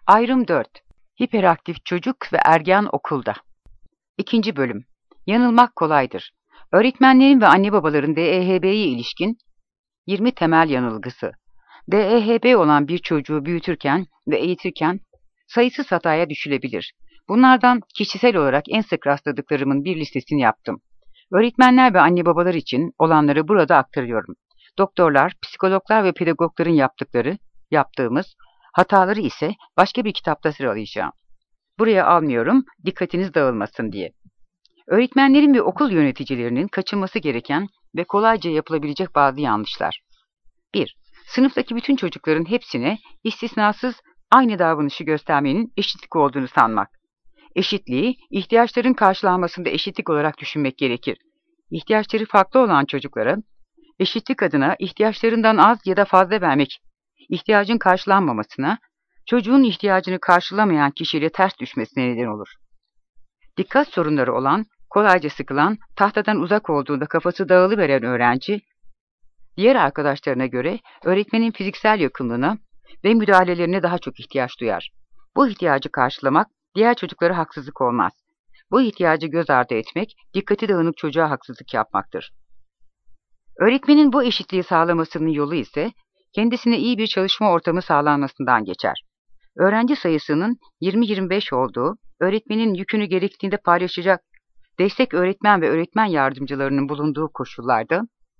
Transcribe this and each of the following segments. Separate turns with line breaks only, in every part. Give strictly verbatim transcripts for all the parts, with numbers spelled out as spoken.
Ayrım dört. Hiperaktif çocuk ve ergen okulda. İkinci bölüm. Yanılmak kolaydır. Öğretmenlerin ve anne babaların D E H B'ye ilişkin yirmi temel yanılgısı. D E H B olan bir çocuğu büyütürken ve eğitirken sayısız hataya düşülebilir. Bunlardan kişisel olarak en sık rastladıklarımın bir listesini yaptım. Öğretmenler ve anne babalar için olanları burada aktarıyorum. Doktorlar, psikologlar ve pedagogların yaptıkları, yaptığımız hataları ise başka bir kitapta sıralayacağım. Buraya almıyorum, dikkatiniz dağılmasın diye. Öğretmenlerin ve okul yöneticilerinin kaçınması gereken ve kolayca yapılabilecek bazı yanlışlar. bir. Sınıftaki bütün çocukların hepsine istisnasız aynı davranışı göstermenin eşitlik olduğunu sanmak. Eşitliği, ihtiyaçların karşılanmasında eşitlik olarak düşünmek gerekir. İhtiyaçları farklı olan çocuklara, eşitlik adına ihtiyaçlarından az ya da fazla vermek, ihtiyacın karşılanmamasına, çocuğun ihtiyacını karşılamayan kişiyle ters düşmesine neden olur. Dikkat sorunları olan, kolayca sıkılan, tahtadan uzak olduğunda kafası dağılıveren öğrenci, diğer arkadaşlarına göre öğretmenin fiziksel yakınlığına ve müdahalelerine daha çok ihtiyaç duyar. Bu ihtiyacı karşılamak diğer çocuklara haksızlık olmaz. Bu ihtiyacı göz ardı etmek, dikkati dağınık çocuğa haksızlık yapmaktır. Öğretmenin bu eşitliği sağlamasının yolu ise kendisine iyi bir çalışma ortamı sağlanmasından geçer. Öğrenci sayısının yirmi yirmi beş olduğu, öğretmenin yükünü gerektiğinde paylaşacak destek öğretmen ve öğretmen yardımcılarının bulunduğu koşullarda,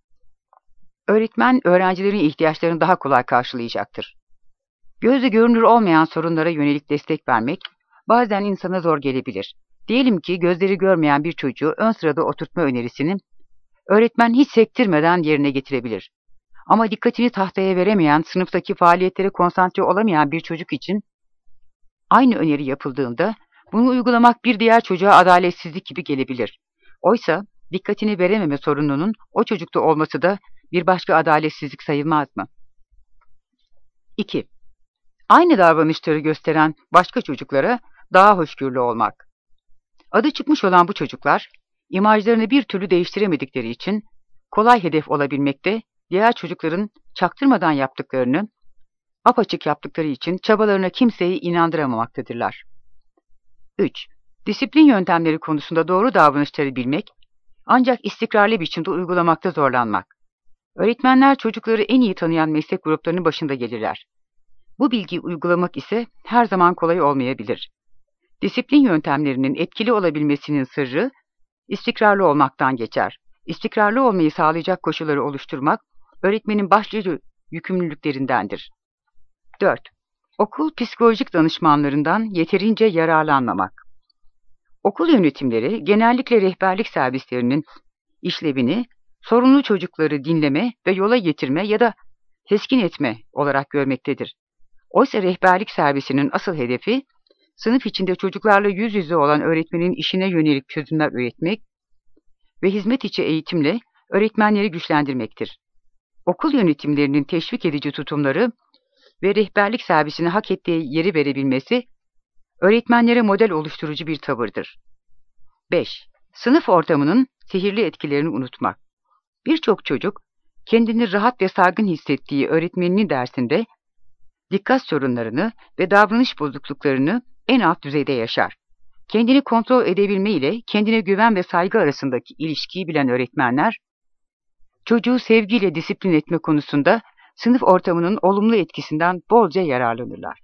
öğretmen öğrencilerin ihtiyaçlarını daha kolay karşılayacaktır. Gözle görünür olmayan sorunlara yönelik destek vermek bazen insana zor gelebilir. Diyelim ki gözleri görmeyen bir çocuğu ön sırada oturtma önerisini öğretmen hiç sektirmeden yerine getirebilir. Ama dikkatini tahtaya veremeyen, sınıftaki faaliyetlere konsantre olamayan bir çocuk için aynı öneri yapıldığında bunu uygulamak bir diğer çocuğa adaletsizlik gibi gelebilir. Oysa dikkatini verememe sorununun o çocukta olması da bir başka adaletsizlik sayılmaz mı? iki. Aynı davranışları gösteren başka çocuklara daha hoşgörülü olmak. Adı çıkmış olan bu çocuklar, imajlarını bir türlü değiştiremedikleri için kolay hedef olabilmekte, diğer çocukların çaktırmadan yaptıklarını, apaçık yaptıkları için çabalarına kimseyi inandıramaktadırlar. üç. Disiplin yöntemleri konusunda doğru davranışları bilmek, ancak istikrarlı biçimde uygulamakta zorlanmak. Öğretmenler çocukları en iyi tanıyan meslek gruplarının başında gelirler. Bu bilgiyi uygulamak ise her zaman kolay olmayabilir. Disiplin yöntemlerinin etkili olabilmesinin sırrı, istikrarlı olmaktan geçer. İstikrarlı olmayı sağlayacak koşulları oluşturmak, öğretmenin başlıca yükümlülüklerindendir. dört. Okul psikolojik danışmanlarından yeterince yararlanmamak. Okul yönetimleri genellikle rehberlik servislerinin işlevini sorunlu çocukları dinleme ve yola getirme ya da teskin etme olarak görmektedir. Oysa rehberlik servisinin asıl hedefi, sınıf içinde çocuklarla yüz yüze olan öğretmenin işine yönelik çözümler üretmek ve hizmet içi eğitimle öğretmenleri güçlendirmektir. Okul yönetimlerinin teşvik edici tutumları ve rehberlik servisine hak ettiği yeri verebilmesi, öğretmenlere model oluşturucu bir tavırdır. beş. Sınıf ortamının sihirli etkilerini unutmak. Birçok çocuk, kendini rahat ve saygın hissettiği öğretmeninin dersinde, dikkat sorunlarını ve davranış bozukluklarını en alt düzeyde yaşar. Kendini kontrol edebilme ile kendine güven ve saygı arasındaki ilişkiyi bilen öğretmenler, çocuğu sevgiyle disiplin etme konusunda sınıf ortamının olumlu etkisinden bolca yararlanırlar.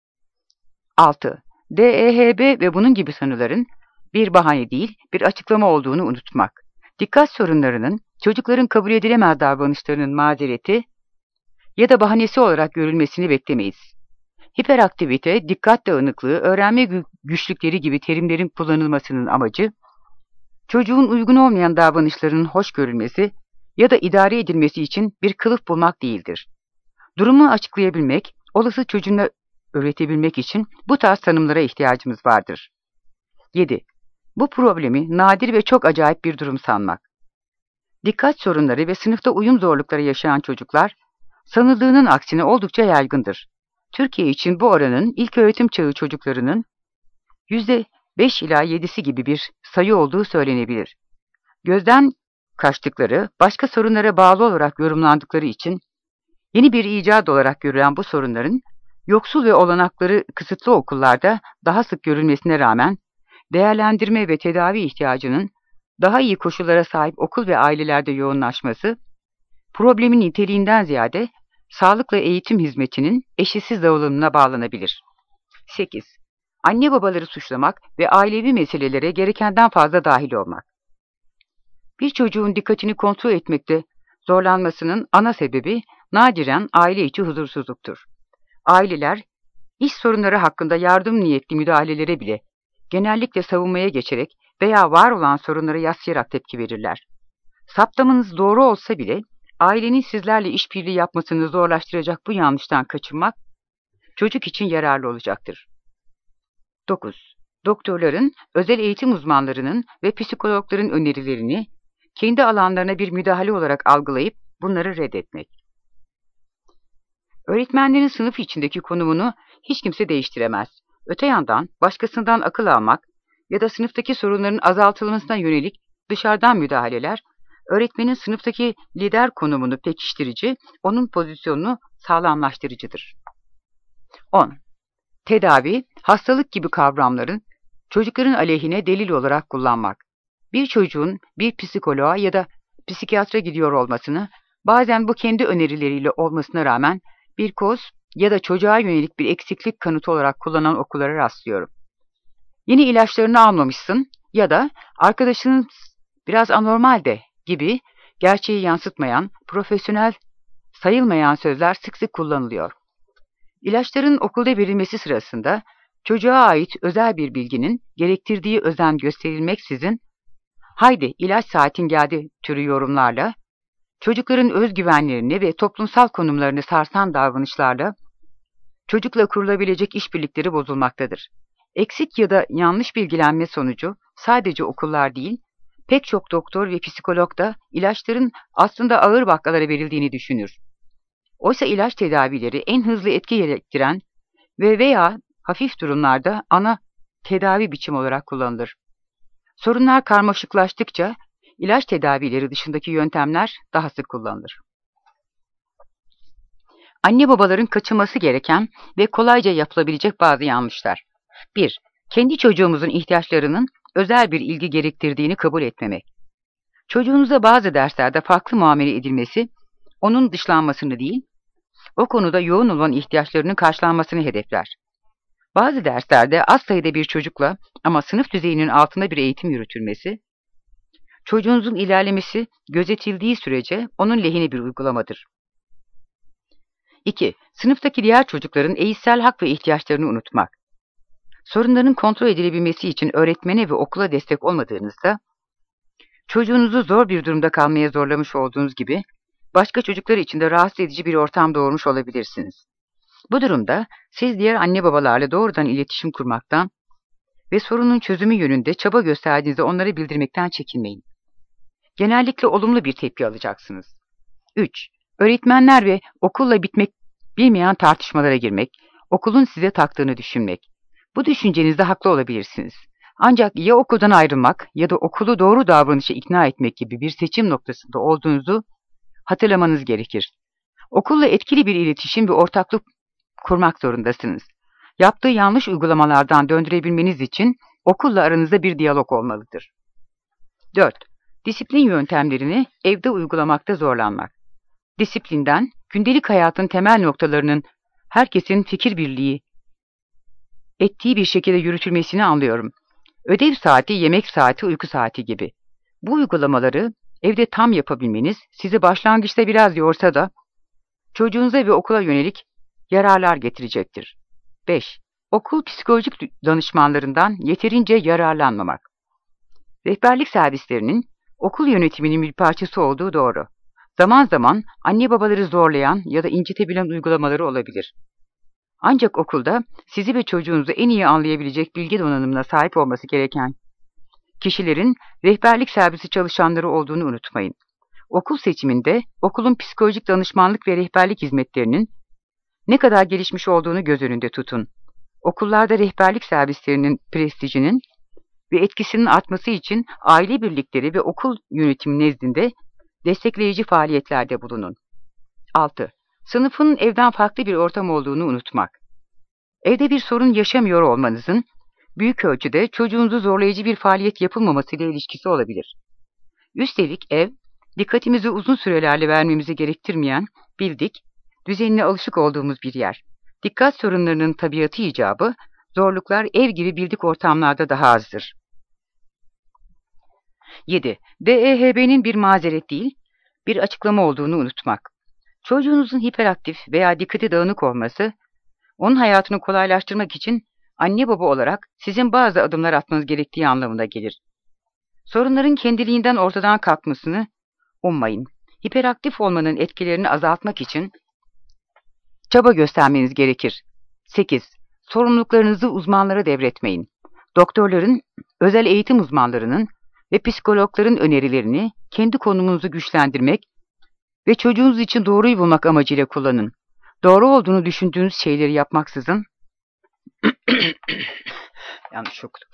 altı. D E H B ve bunun gibi sanıların bir bahane değil, bir açıklama olduğunu unutmak. Dikkat sorunlarının, çocukların kabul edilemez davranışlarının mazereti ya da bahanesi olarak görülmesini beklemeyiz. Hiperaktivite, dikkat dağınıklığı, öğrenme güçlükleri gibi terimlerin kullanılmasının amacı, çocuğun uygun olmayan davranışlarının hoş görülmesi ya da idare edilmesi için bir kılıf bulmak değildir. Durumu açıklayabilmek, olası çocuğuna öğretebilmek için bu tarz tanımlara ihtiyacımız vardır. yedi. Bu problemi nadir ve çok acayip bir durum sanmak. Dikkat sorunları ve sınıfta uyum zorlukları yaşayan çocuklar, sanıldığının aksine oldukça yaygındır. Türkiye için bu oranın ilköğretim çağı çocuklarının yüzde beş ila yedisi gibi bir sayı olduğu söylenebilir. Gözden kaçtıkları, başka sorunlara bağlı olarak yorumlandıkları için yeni bir icat olarak görülen bu sorunların Yoksul ve olanakları kısıtlı okullarda daha sık görülmesine rağmen, değerlendirme ve tedavi ihtiyacının daha iyi koşullara sahip okul ve ailelerde yoğunlaşması, problemin niteliğinden ziyade sağlıkla eğitim hizmetinin eşitsiz dağılımına bağlanabilir. sekiz. Anne babaları suçlamak ve ailevi meselelere gerekenden fazla dahil olmak. Bir çocuğun dikkatini kontrol etmekte zorlanmasının ana sebebi nadiren aile içi huzursuzluktur. Aileler, iş sorunları hakkında yardım niyetli müdahalelere bile genellikle savunmaya geçerek veya var olan sorunları yaslayarak tepki verirler. Saptamanız doğru olsa bile ailenin sizlerle işbirliği yapmasını zorlaştıracak bu yanlıştan kaçınmak çocuk için yararlı olacaktır. dokuz. Doktorların, özel eğitim uzmanlarının ve psikologların önerilerini kendi alanlarına bir müdahale olarak algılayıp bunları reddetmek. Öğretmenlerin sınıf içindeki konumunu hiç kimse değiştiremez. Öte yandan başkasından akıl almak ya da sınıftaki sorunların azaltılmasına yönelik dışarıdan müdahaleler, öğretmenin sınıftaki lider konumunu pekiştirici, onun pozisyonunu sağlamlaştırıcıdır. on. Tedavi, hastalık gibi kavramların çocukların aleyhine delil olarak kullanmak. Bir çocuğun bir psikoloğa ya da psikiyatra gidiyor olmasını, bazen bu kendi önerileriyle olmasına rağmen bir koz ya da çocuğa yönelik bir eksiklik kanıtı olarak kullanan okullara rastlıyorum. Yeni ilaçlarını almamışsın ya da arkadaşının biraz anormal de gibi gerçeği yansıtmayan, profesyonel sayılmayan sözler sık sık kullanılıyor. İlaçların okulda verilmesi sırasında çocuğa ait özel bir bilginin gerektirdiği özen gösterilmeksizin "haydi ilaç saatin geldi" türü yorumlarla, çocukların özgüvenlerini ve toplumsal konumlarını sarsan davranışlarla çocukla kurulabilecek işbirlikleri bozulmaktadır. Eksik ya da yanlış bilgilenme sonucu sadece okullar değil, pek çok doktor ve psikolog da ilaçların aslında ağır vakalara verildiğini düşünür. Oysa ilaç tedavileri en hızlı etki gerektiren ve veya hafif durumlarda ana tedavi biçimi olarak kullanılır. Sorunlar karmaşıklaştıkça ilaç tedavileri dışındaki yöntemler daha sık kullanılır. Anne babaların kaçınması gereken ve kolayca yapılabilecek bazı yanlışlar. bir. Kendi çocuğumuzun ihtiyaçlarının özel bir ilgi gerektirdiğini kabul etmemek. Çocuğunuza bazı derslerde farklı muamele edilmesi, onun dışlanmasını değil, o konuda yoğun olan ihtiyaçlarının karşılanmasını hedefler. Bazı derslerde az sayıda bir çocukla ama sınıf düzeyinin altında bir eğitim yürütülmesi, çocuğunuzun ilerlemesi gözetildiği sürece onun lehine bir uygulamadır. iki. Sınıftaki diğer çocukların eğitsel hak ve ihtiyaçlarını unutmak. Sorunların kontrol edilebilmesi için öğretmene ve okula destek olmadığınızda, çocuğunuzu zor bir durumda kalmaya zorlamış olduğunuz gibi, başka çocuklar için de rahatsız edici bir ortam doğurmuş olabilirsiniz. Bu durumda siz diğer anne babalarla doğrudan iletişim kurmaktan ve sorunun çözümü yönünde çaba gösterdiğinizde onlara bildirmekten çekinmeyin. Genellikle olumlu bir tepki alacaksınız. üç. Öğretmenler ve okulla bitmek bilmeyen tartışmalara girmek, okulun size taktığını düşünmek. Bu düşüncenizde haklı olabilirsiniz. Ancak ya okuldan ayrılmak ya da okulu doğru davranışa ikna etmek gibi bir seçim noktasında olduğunuzu hatırlamanız gerekir. Okulla etkili bir iletişim ve ortaklık kurmak zorundasınız. Yaptığı yanlış uygulamalardan döndürebilmeniz için okulla aranızda bir diyalog olmalıdır. dört. Disiplin yöntemlerini evde uygulamakta zorlanmak. Disiplinden, gündelik hayatın temel noktalarının herkesin fikir birliği ettiği bir şekilde yürütülmesini anlıyorum. Ödev saati, yemek saati, uyku saati gibi. Bu uygulamaları evde tam yapabilmeniz sizi başlangıçta biraz yorsa da çocuğunuza ve okula yönelik yararlar getirecektir. beş. Okul psikolojik danışmanlarından yeterince yararlanmamak. Rehberlik servislerinin okul yönetiminin bir parçası olduğu doğru. Zaman zaman anne babaları zorlayan ya da incitebilen uygulamaları olabilir. Ancak okulda sizi ve çocuğunuzu en iyi anlayabilecek bilgi donanımına sahip olması gereken kişilerin rehberlik servisi çalışanları olduğunu unutmayın. Okul seçiminde okulun psikolojik danışmanlık ve rehberlik hizmetlerinin ne kadar gelişmiş olduğunu göz önünde tutun. Okullarda rehberlik servislerinin prestijinin ve etkisinin artması için aile birlikleri ve okul yönetimi nezdinde destekleyici faaliyetlerde bulunun. altı. Sınıfın evden farklı bir ortam olduğunu unutmak. Evde bir sorun yaşamıyor olmanızın büyük ölçüde çocuğunuzu zorlayıcı bir faaliyet yapılmamasıyla ilişkisi olabilir. Üstelik ev, dikkatimizi uzun sürelerle vermemizi gerektirmeyen, bildik, düzenine alışık olduğumuz bir yer. Dikkat sorunlarının tabiatı icabı, zorluklar ev gibi bildik ortamlarda daha azdır. yedi. D E H B'nin bir mazeret değil, bir açıklama olduğunu unutmak. Çocuğunuzun hiperaktif veya dikkati dağınık olması, onun hayatını kolaylaştırmak için anne baba olarak sizin bazı adımlar atmanız gerektiği anlamına gelir. Sorunların kendiliğinden ortadan kalkmasını ummayın. Hiperaktif olmanın etkilerini azaltmak için çaba göstermeniz gerekir. sekiz. Sorumluluklarınızı uzmanlara devretmeyin. Doktorların, özel eğitim uzmanlarının ve psikologların önerilerini kendi konumunuzu güçlendirmek ve çocuğunuz için doğruyu bulmak amacıyla kullanın. Doğru olduğunu düşündüğünüz şeyleri yapmaksızın yanlış okudum.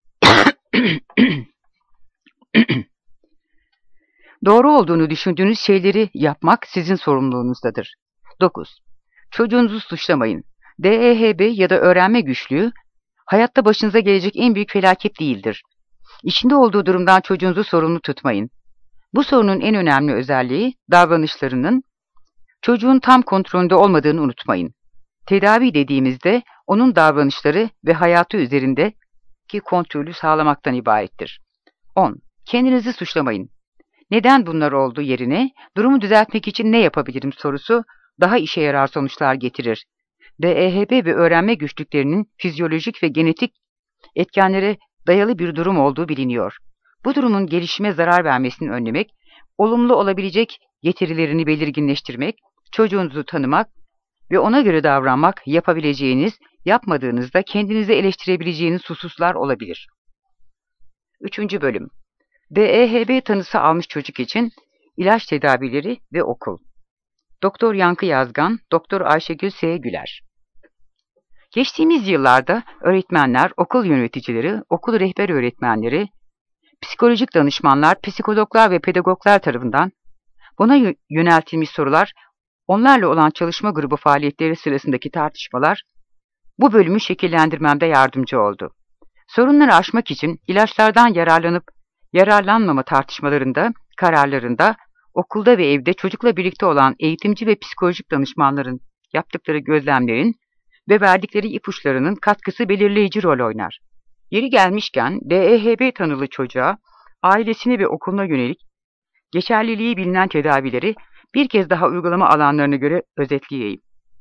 Doğru olduğunu düşündüğünüz şeyleri yapmak sizin sorumluluğunuzdadır. dokuz. Çocuğunuzu suçlamayın. D E H B ya da öğrenme güçlüğü, hayatta başınıza gelecek en büyük felaket değildir. İçinde olduğu durumdan çocuğunuzu sorumlu tutmayın. Bu sorunun en önemli özelliği, davranışlarının çocuğun tam kontrolünde olmadığını unutmayın. Tedavi dediğimizde, onun davranışları ve hayatı üzerindeki kontrolü sağlamaktan ibarettir. on. Kendinizi suçlamayın. Neden bunlar oldu yerine, durumu düzeltmek için ne yapabilirim sorusu, daha işe yarar sonuçlar getirir. D E H B ve öğrenme güçlüklerinin fizyolojik ve genetik etkenlere dayalı bir durum olduğu biliniyor. Bu durumun gelişime zarar vermesini önlemek, olumlu olabilecek getirilerini belirginleştirmek, çocuğunuzu tanımak ve ona göre davranmak yapabileceğiniz, yapmadığınızda kendinizi eleştirebileceğiniz hususlar olabilir. Üçüncü bölüm. D E H B tanısı almış çocuk için ilaç tedavileri ve okul. Doktor Yankı Yazgan, Doktor Ayşegül S. Güler. Geçtiğimiz yıllarda öğretmenler, okul yöneticileri, okul rehber öğretmenleri, psikolojik danışmanlar, psikologlar ve pedagoglar tarafından buna yöneltilmiş sorular, onlarla olan çalışma grubu faaliyetleri sırasındaki tartışmalar bu bölümü şekillendirmemde yardımcı oldu. Sorunları aşmak için ilaçlardan yararlanıp yararlanmama tartışmalarında, kararlarında, okulda ve evde çocukla birlikte olan eğitimci ve psikolojik danışmanların yaptıkları gözlemlerin ve verdikleri ipuçlarının katkısı belirleyici rol oynar. Yeri gelmişken D E H B tanılı çocuğa, ailesine ve okuluna yönelik geçerliliği bilinen tedavileri bir kez daha uygulama alanlarına göre özetleyeyim.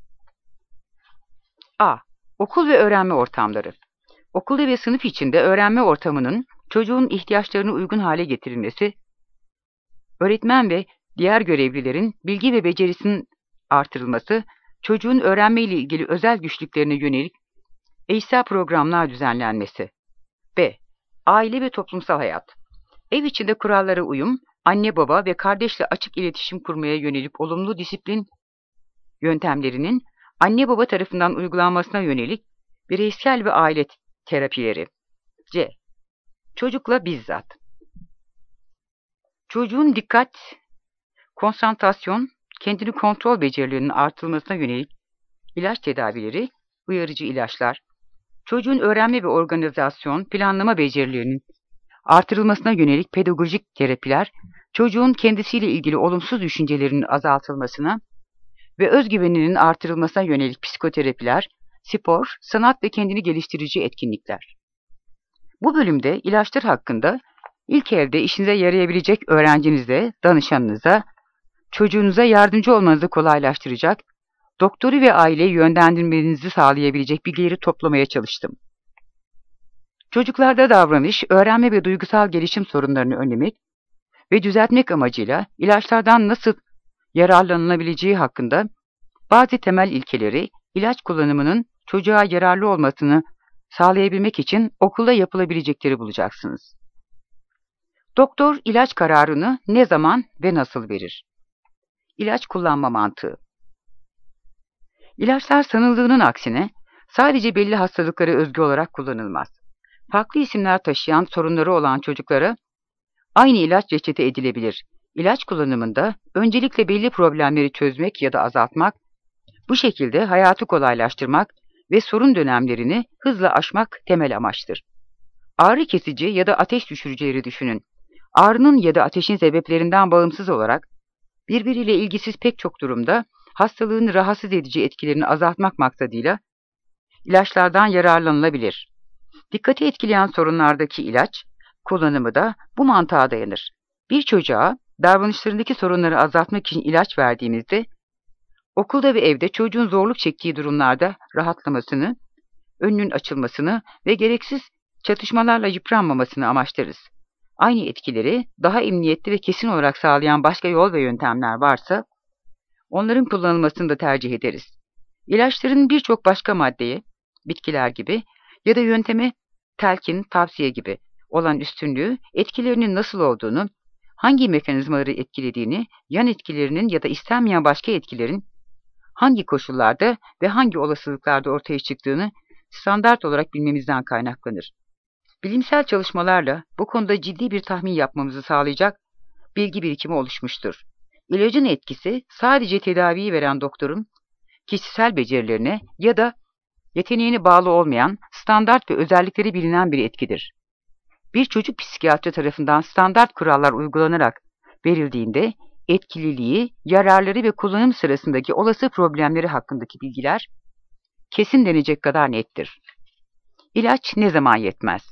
A. Okul ve öğrenme ortamları. Okulda ve sınıf içinde öğrenme ortamının çocuğun ihtiyaçlarına uygun hale getirilmesi, öğretmen ve diğer görevlilerin bilgi ve becerisinin artırılması, çocuğun öğrenme ile ilgili özel güçlüklerine yönelik eğitsel programlar düzenlenmesi. B. Aile ve toplumsal hayat. Ev içinde kurallara uyum, anne baba ve kardeşle açık iletişim kurmaya yönelik olumlu disiplin yöntemlerinin anne baba tarafından uygulanmasına yönelik bireysel ve aile terapileri. C. Çocukla bizzat. Çocuğun dikkat, konsantrasyon, kendini kontrol becerilerinin artırılmasına yönelik ilaç tedavileri, uyarıcı ilaçlar, çocuğun öğrenme ve organizasyon, planlama becerilerinin artırılmasına yönelik pedagojik terapiler, çocuğun kendisiyle ilgili olumsuz düşüncelerinin azaltılmasına ve özgüveninin artırılmasına yönelik psikoterapiler, spor, sanat ve kendini geliştirici etkinlikler. Bu bölümde ilaçlar hakkında ilk evde işinize yarayabilecek öğrencinize, danışanınıza, çocuğunuza yardımcı olmanızı kolaylaştıracak, doktoru ve aileyi yönlendirmenizi sağlayabilecek bilgileri toplamaya çalıştım. Çocuklarda davranış, öğrenme ve duygusal gelişim sorunlarını önlemek ve düzeltmek amacıyla ilaçlardan nasıl yararlanılabileceği hakkında bazı temel ilkeleri, ilaç kullanımının çocuğa yararlı olmasını sağlayabilmek için okulda yapılabilecekleri bulacaksınız. Doktor ilaç kararını ne zaman ve nasıl verir? İlaç kullanma mantığı. İlaçlar sanıldığının aksine sadece belli hastalıklara özgü olarak kullanılmaz. Farklı isimler taşıyan sorunları olan çocuklara aynı ilaç reçete edilebilir. İlaç kullanımında öncelikle belli problemleri çözmek ya da azaltmak, bu şekilde hayatı kolaylaştırmak ve sorun dönemlerini hızla aşmak temel amaçtır. Ağrı kesici ya da ateş düşürücüleri düşünün. Ağrının ya da ateşin sebeplerinden bağımsız olarak birbiriyle ilgisiz pek çok durumda hastalığın rahatsız edici etkilerini azaltmak maksadıyla ilaçlardan yararlanılabilir. Dikkati etkileyen sorunlardaki ilaç kullanımı da bu mantığa dayanır. Bir çocuğa davranışlarındaki sorunları azaltmak için ilaç verdiğimizde, okulda ve evde çocuğun zorluk çektiği durumlarda rahatlamasını, önünün açılmasını ve gereksiz çatışmalarla yıpranmamasını amaçlarız. Aynı etkileri daha emniyetli ve kesin olarak sağlayan başka yol ve yöntemler varsa, onların kullanılmasını da tercih ederiz. İlaçların birçok başka maddeye, bitkiler gibi ya da yönteme telkin, tavsiye gibi olan üstünlüğü, etkilerinin nasıl olduğunu, hangi mekanizmaları etkilediğini, yan etkilerinin ya da istenmeyen başka etkilerin hangi koşullarda ve hangi olasılıklarda ortaya çıktığını standart olarak bilmemizden kaynaklanır. Bilimsel çalışmalarla bu konuda ciddi bir tahmin yapmamızı sağlayacak bilgi birikimi oluşmuştur. İlacın etkisi sadece tedaviyi veren doktorun kişisel becerilerine ya da yeteneğine bağlı olmayan, standart ve özellikleri bilinen bir etkidir. Bir çocuk psikiyatri tarafından standart kurallar uygulanarak verildiğinde, etkililiği, yararları ve kullanım sırasındaki olası problemleri hakkındaki bilgiler kesin denecek kadar nettir. İlaç ne zaman yetmez?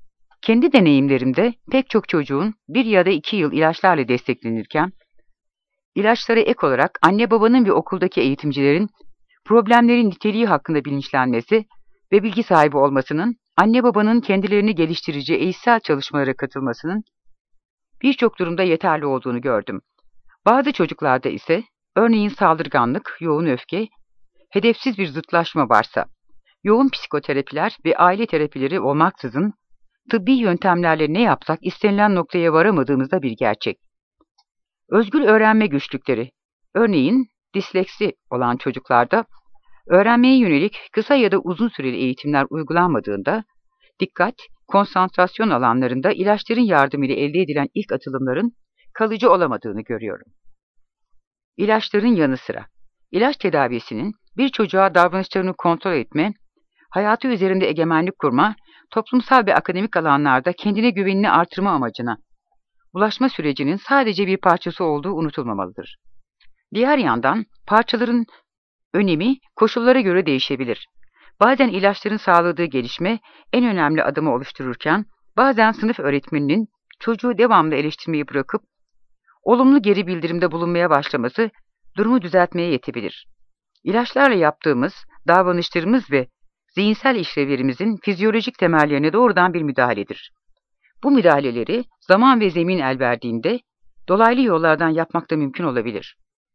Kendi deneyimlerimde pek çok çocuğun bir ya da iki yıl ilaçlarla desteklenirken, ilaçlara ek olarak anne babanın ve okuldaki eğitimcilerin problemlerin niteliği hakkında bilinçlenmesi ve bilgi sahibi olmasının, anne babanın kendilerini geliştirici eğitsel çalışmalara katılmasının birçok durumda yeterli olduğunu gördüm. Bazı çocuklarda ise, örneğin saldırganlık, yoğun öfke, hedefsiz bir zıtlaşma varsa, yoğun psikoterapiler ve aile terapileri olmaksızın, tıbbi yöntemlerle ne yapsak istenilen noktaya varamadığımızda bir gerçek. Özgür öğrenme güçlükleri, örneğin disleksi olan çocuklarda, öğrenmeye yönelik kısa ya da uzun süreli eğitimler uygulanmadığında, dikkat, konsantrasyon alanlarında ilaçların yardımıyla elde edilen ilk atılımların kalıcı olamadığını görüyorum. İlaçların yanı sıra, ilaç tedavisinin bir çocuğa davranışlarını kontrol etme, hayatı üzerinde egemenlik kurma, toplumsal ve akademik alanlarda kendine güvenini artırma amacına ulaşma sürecinin sadece bir parçası olduğu unutulmamalıdır. Diğer yandan parçaların önemi koşullara göre değişebilir. Bazen ilaçların sağladığı gelişme en önemli adımı oluştururken, bazen sınıf öğretmeninin çocuğu devamlı eleştirmeyi bırakıp olumlu geri bildirimde bulunmaya başlaması durumu düzeltmeye yetebilir. İlaçlarla yaptığımız davranışlarımız ve zihinsel işlevlerimizin fizyolojik temellerine doğrudan bir müdahaledir. Bu müdahaleleri zaman ve zemin el verdiğinde dolaylı yollardan yapmak da mümkün olabilir.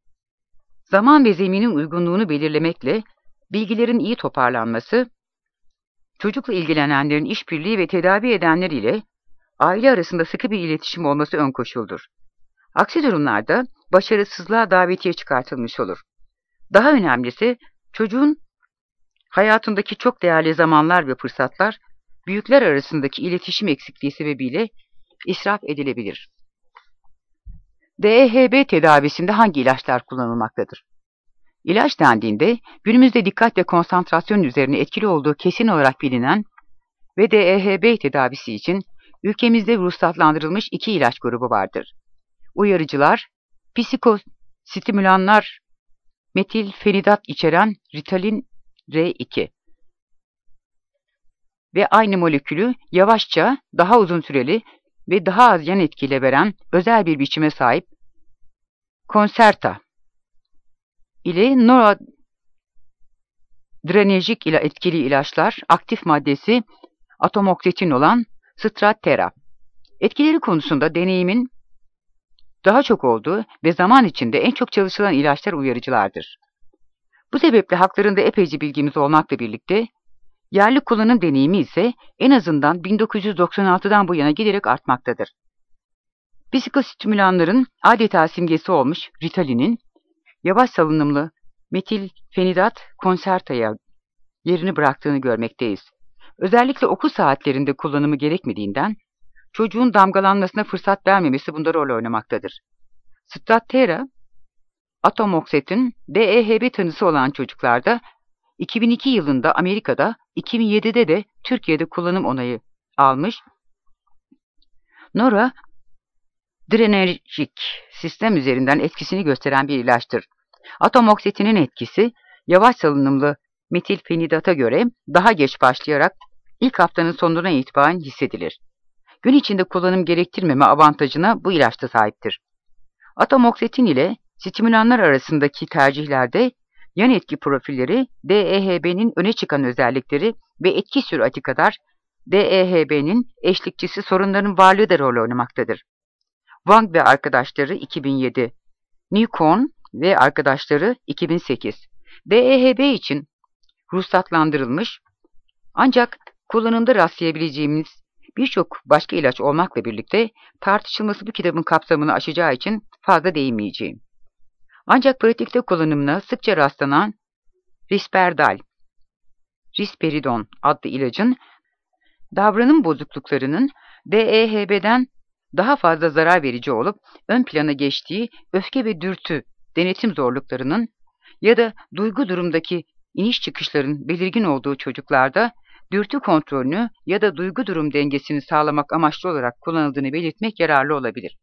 Zaman ve zeminin uygunluğunu belirlemekle bilgilerin iyi toparlanması, çocukla ilgilenenlerin işbirliği ve tedavi edenler ile aile arasında sıkı bir iletişim olması ön koşuldur. Aksi durumlarda başarısızlığa davetiye çıkartılmış olur. Daha önemlisi, çocuğun hayatındaki çok değerli zamanlar ve fırsatlar, büyükler arasındaki iletişim eksikliği sebebiyle israf edilebilir. D E H B tedavisinde hangi ilaçlar kullanılmaktadır? İlaç dendiğinde günümüzde dikkat ve konsantrasyon üzerine etkili olduğu kesin olarak bilinen ve D E H B tedavisi için ülkemizde ruhsatlandırılmış iki ilaç grubu vardır. Uyarıcılar, psikostimülanlar, metilfenidat içeren Ritalin R iki ve aynı molekülü yavaşça, daha uzun süreli ve daha az yan etkiyle veren özel bir biçime sahip Concerta ile noradrenerjik ile etkili ilaçlar, aktif maddesi atomoksetin olan Strattera. Etkileri konusunda deneyimin daha çok olduğu ve zaman içinde en çok çalışılan ilaçlar uyarıcılardır. Bu sebeple haklarında epeyce bilgimiz olmakla birlikte, yerli kullanım deneyimi ise en azından bin dokuz yüz doksan altıdan bu yana giderek artmaktadır. Psikostimülanların adeta simgesi olmuş Ritalin'in, yavaş salınımlı metilfenidat Concerta'ya yerini bıraktığını görmekteyiz. Özellikle okul saatlerinde kullanımı gerekmediğinden, çocuğun damgalanmasına fırsat vermemesi bunda rol oynamaktadır. Strattera, atomoksetin D E H B tanısı olan çocuklarda iki bin iki yılında Amerika'da, iki bin yedide de Türkiye'de kullanım onayı almış. Noradrenerjik sistem üzerinden etkisini gösteren bir ilaçtır. Atomoksitinin etkisi yavaş salınımlı metilfenidata göre daha geç başlayarak ilk haftanın sonuna itibaren hissedilir. Gün içinde kullanım gerektirmeme avantajına bu ilaçta sahiptir. Atomoksitin ile stimülanlar arasındaki tercihlerde yan etki profilleri D E H B'nin öne çıkan özellikleri ve etki sürati kadar D E H B'nin eşlikçisi sorunların varlığı da rol oynamaktadır. Wang ve arkadaşları iki bin yedi, Newcomb ve arkadaşları iki bin sekiz. D E H B için ruhsatlandırılmış ancak kullanımda rastlayabileceğimiz birçok başka ilaç olmakla birlikte tartışılması bu kitabın kapsamını aşacağı için fazla değinmeyeceğim. Ancak pratikte kullanımına sıkça rastlanan Risperdal, Risperidon adlı ilacın davranım bozukluklarının D E H B'den daha fazla zarar verici olup ön plana geçtiği öfke ve dürtü denetim zorluklarının ya da duygu durumdaki iniş çıkışların belirgin olduğu çocuklarda dürtü kontrolünü ya da duygu durum dengesini sağlamak amaçlı olarak kullanıldığını belirtmek yararlı olabilir.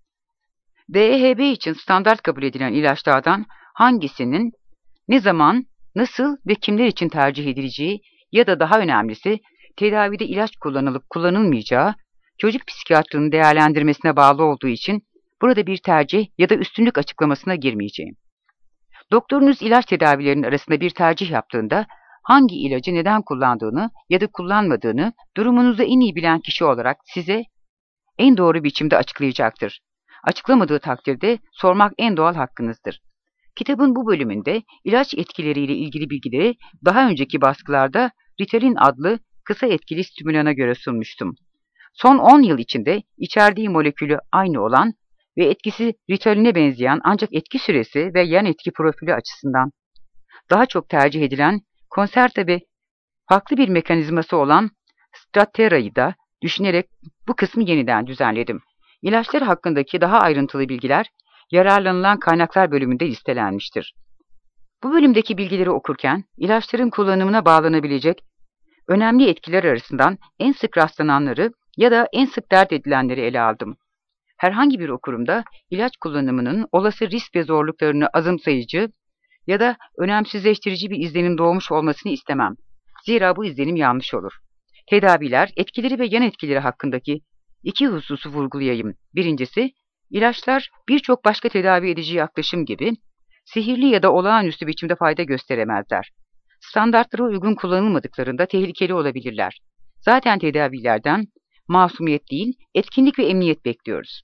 D E H B için standart kabul edilen ilaçlardan hangisinin ne zaman, nasıl ve kimler için tercih edileceği ya da daha önemlisi tedavide ilaç kullanılıp kullanılmayacağı çocuk psikiyatrının değerlendirmesine bağlı olduğu için burada bir tercih ya da üstünlük açıklamasına girmeyeceğim. Doktorunuz ilaç tedavilerinin arasında bir tercih yaptığında hangi ilacı neden kullandığını ya da kullanmadığını durumunuzu en iyi bilen kişi olarak size en doğru biçimde açıklayacaktır. Açıklamadığı takdirde sormak en doğal hakkınızdır. Kitabın bu bölümünde ilaç etkileriyle ilgili bilgileri daha önceki baskılarda Ritalin adlı kısa etkili stimülana göre sunmuştum. Son on yıl içinde içerdiği molekülü aynı olan ve etkisi Ritalin'e benzeyen ancak etki süresi ve yan etki profili açısından daha çok tercih edilen Concerta ve farklı bir mekanizması olan Stratera'yı da düşünerek bu kısmı yeniden düzenledim. İlaçlar hakkındaki daha ayrıntılı bilgiler yararlanılan kaynaklar bölümünde listelenmiştir. Bu bölümdeki bilgileri okurken ilaçların kullanımına bağlanabilecek önemli etkiler arasından en sık rastlananları ya da en sık dert edilenleri ele aldım. Herhangi bir okurumda ilaç kullanımının olası risk ve zorluklarını azımsayıcı ya da önemsizleştirici bir izlenim doğmuş olmasını istemem. Zira bu izlenim yanlış olur. Tedaviler, etkileri ve yan etkileri hakkındaki iki hususu vurgulayayım. Birincisi, ilaçlar birçok başka tedavi edici yaklaşım gibi sihirli ya da olağanüstü biçimde fayda gösteremezler. Standartlara uygun kullanılmadıklarında tehlikeli olabilirler. Zaten tedavilerden masumiyet değil, etkinlik ve emniyet bekliyoruz.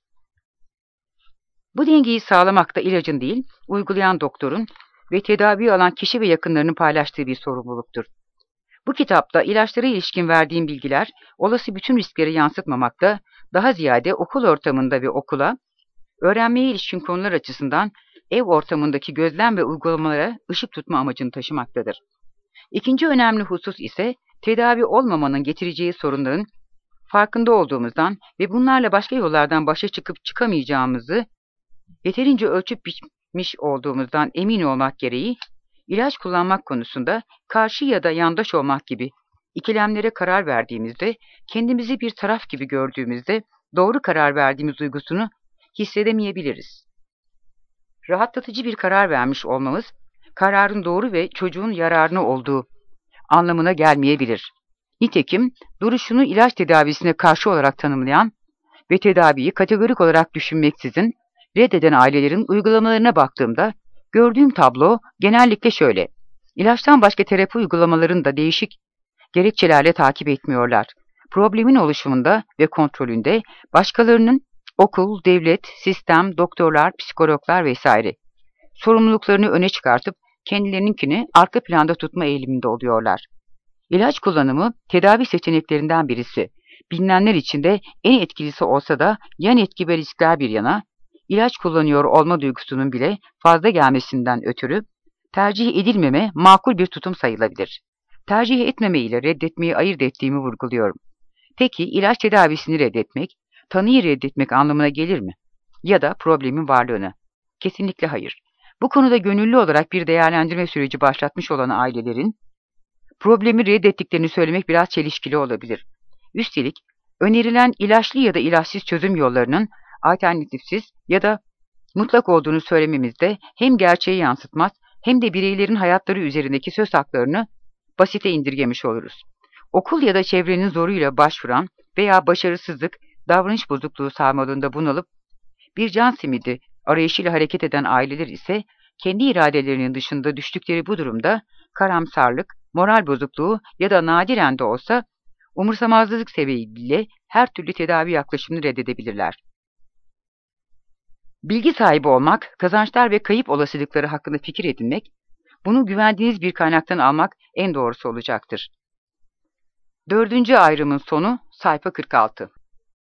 Bu dengeyi sağlamakta ilacın değil, uygulayan doktorun ve tedavi alan kişi ve yakınlarının paylaştığı bir sorumluluktur. Bu kitapta ilaçlara ilişkin verdiğim bilgiler, olası bütün riskleri yansıtmamakta, daha ziyade okul ortamında ve okula, öğrenmeye ilişkin konular açısından ev ortamındaki gözlem ve uygulamalara ışık tutma amacını taşımaktadır. İkinci önemli husus ise tedavi olmamanın getireceği sorunların farkında olduğumuzdan ve bunlarla başka yollardan başa çıkıp çıkamayacağımızı yeterince ölçüp biçmiş olduğumuzdan emin olmak gereği, ilaç kullanmak konusunda karşı ya da yandaş olmak gibi ikilemlere karar verdiğimizde, kendimizi bir taraf gibi gördüğümüzde doğru karar verdiğimiz duygusunu hissedemeyebiliriz. Rahatlatıcı bir karar vermiş olmamız, kararın doğru ve çocuğun yararına olduğu anlamına gelmeyebilir. Nitekim, duruşunu ilaç tedavisine karşı olarak tanımlayan ve tedaviyi kategorik olarak düşünmeksizin reddeden ailelerin uygulamalarına baktığımda, gördüğüm tablo genellikle şöyle. İlaçtan başka terapi uygulamalarını da değişik gerekçelerle takip etmiyorlar. Problemin oluşumunda ve kontrolünde başkalarının okul, devlet, sistem, doktorlar, psikologlar vesaire sorumluluklarını öne çıkartıp kendilerininkini arka planda tutma eğiliminde oluyorlar. İlaç kullanımı tedavi seçeneklerinden birisi. Bilinenler içinde en etkilisi olsa da yan etki ve riskler bir yana, ilaç kullanıyor olma duygusunun bile fazla gelmesinden ötürü tercih edilmeme makul bir tutum sayılabilir. Tercih etmeme ile reddetmeyi ayırt ettiğimi vurguluyorum. Peki ilaç tedavisini reddetmek, tanıyı reddetmek anlamına gelir mi? Ya da problemin varlığını? Kesinlikle hayır. Bu konuda gönüllü olarak bir değerlendirme süreci başlatmış olan ailelerin problemi reddettiklerini söylemek biraz çelişkili olabilir. Üstelik önerilen ilaçlı ya da ilaçsız çözüm yollarının alternatifsiz ya da mutlak olduğunu söylememiz de hem gerçeği yansıtmaz hem de bireylerin hayatları üzerindeki söz haklarını basite indirgemiş oluruz. Okul ya da çevrenin zoruyla başvuran veya başarısızlık, davranış bozukluğu sarmalında bunalıp bir can simidi arayışıyla hareket eden aileler ise kendi iradelerinin dışında düştükleri bu durumda karamsarlık, moral bozukluğu ya da nadiren de olsa umursamazlık sebebiyle her türlü tedavi yaklaşımını reddedebilirler. Bilgi sahibi olmak, kazançlar ve kayıp olasılıkları hakkında fikir edinmek, bunu güvendiğiniz bir kaynaktan almak en doğrusu olacaktır. Dördüncü ayrımın sonu sayfa kırk altı.